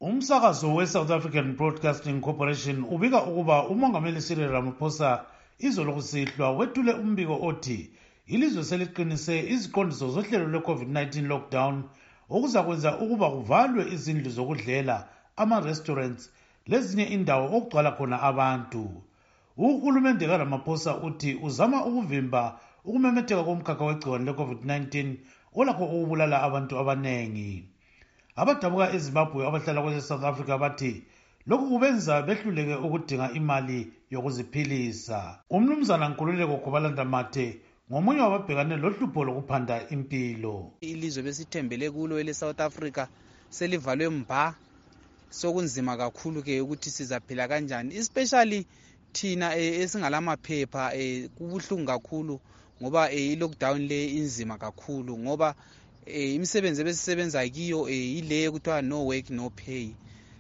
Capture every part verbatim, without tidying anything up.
Umsakazo we-South African Broadcasting Corporation ubika ukuba umongameli Cyril Ramaphosa izolo kusihlwa wethule umbiko othi ilizwe seliqinise iziqondiso zohlelo lwe-COVID nineteen lockdown okuzakwenza ukuba kuvalwe izindlu zokudlela, ama-restaurants lezinye indawo okugcwala khona abantu. Uhulumende kaRamaphosa uthi uzama ukuvimba ukumemetheka komkhakha wegciwane le-COVID nineteen olakho ukubulala abantu abanengi. Abadabuka eZimbabwe abahlala kwese-South Africa bathi lokhu kubenza behluleke ukudinga imali yokuziphilisa. Umnumzana Nkululeko Khumalo Mathe ngomunye wababhekane lohlupho lokuphanda impilo. Ilizwe besithembele kulo ele-South Africa selivalwe mba, sokunzima kakhulu ke ukuthi sizaphila kanjani, especially thina esingalamaphepha kubuhlungu kakhulu ngoba i-lockdown le inzima kakhulu ngoba Eh imisebenzi ebesisebenza kiyo ile kuthiwa no work no pay.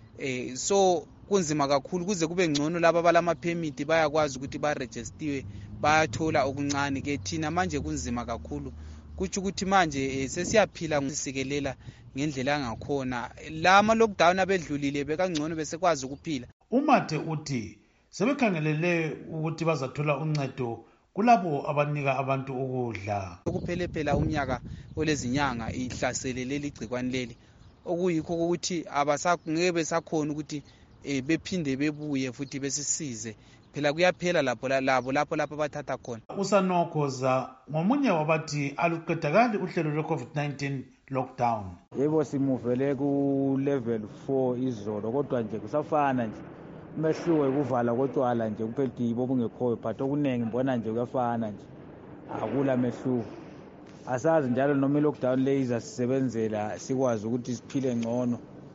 Eh so kunzima kakhulu kuze kube ngcono laba abalama permit bayakwazi ukuthi ba register bayathola okuncane ke thina manje kunzima kakhulu. Kuthi ukuthi manje sesiyaphila ngisikelela ngendlela yangakhona. Lama lockdown abedlulile bekangcono besekwazi ukuphila. Umathe uthi sebekhangelele ukuthi bazathola uncedo kulabo abanika abantu ukudla. Ukuphelephela umnyaka olezinyanga ihlaselele ligcikwane leli okuyikho ukuthi abasangeke besakhona ukuthi bephinde bebuye futhi besisize, phela kuyaphela lapho labo lapho lapho bathatha khona. Usanokhoza ngomunye wabathi aluqedakali uhlelo lwe-COVID nineteen lockdown. Yebo simuvele ku level four izolo kodwa nje kusafana nje umehluko ekuvala kotshwala nje kuphela ibo bungekhoyo but okuningi mbona nje kuyafana nje akula mehluko. Asazi njalo noma i-lockdown le izasisebenzela sikwazi ukuthi siphile ngcono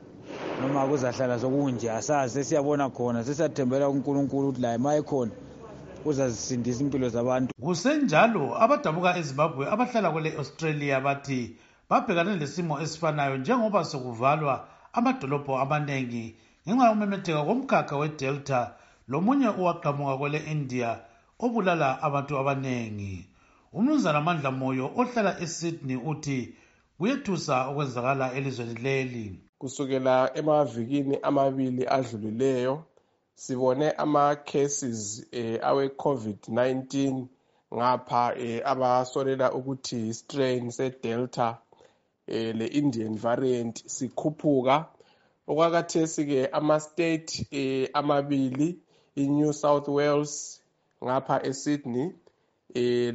noma kuzahlala sokunje asazi, sesiyabona khona sesiyathembela kuNkulunkulu ukuthi la emaye khona uzazisindisa impilo zabantu. Kusenjalo abadabuka eZimbabwe abahlala kwele Australia bathi babhekane lesimo esifanayo njengoba sokuvalwa amadolobho amaningi ngenxa yomemetheka komkhakha we-Delta lomunye owaqhamuka kwele India obulala abantu abanengi. Umnumzana Mandla Moyo ohlala eSydney uthi kuyethusa okwenzakala elizweni leli. Kusukela emavikini amabili adlulileyo sibone ama-cases eh, awe-COVID nineteen ngapha eh, abasolela ukuthi strain se-Delta eh, le-Indian variant sikhuphuka. Okwakathesi-ke ama-state eh, amabili i-New South Wales ngapha eSydney eh,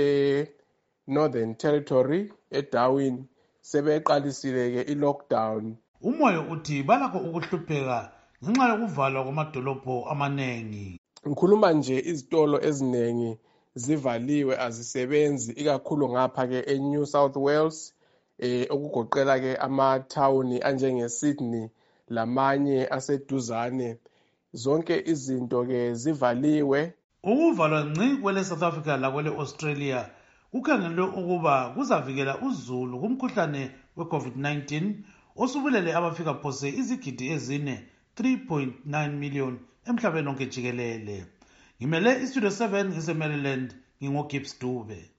lase-Northern Territory eDarwin sebeqalisile-ke i-lockdown. Umoyo uthi balakho ukuhlupheka ngenxa yokuvalwa kwamadolobho amanengi. Ngikhuluma nje izitolo eziningi zivaliwe azisebenzi ikakhulu ngapha-ke e-New South Wales eh, okugoqela-ke amathawuni anjenge-Sydney lamanye aseduzane. Zonke izinto-ke zivaliwe. Ukuvalwa ngci kwele South Africa lakwele Australia kukhangelwe ukuba kuzavikela uzulu kumkhuhlane we-COVID nineteen osubulele abafika phose izigidi ezine three point nine million emhlabeni onke jikelele. Ngimele iStudio seven ngise Maryland, ngingo Gibbs Dube.